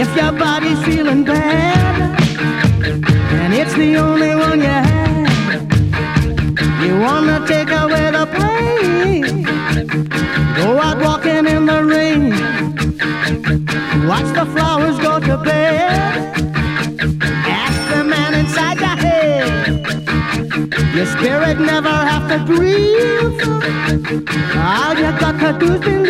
If your body's feeling bad and it's the only one you have, you wanna take away the pain, go out walking in the rain, watch the flowers go to bed, ask the man inside your head, your spirit never have to grieve, all you got to do is believe.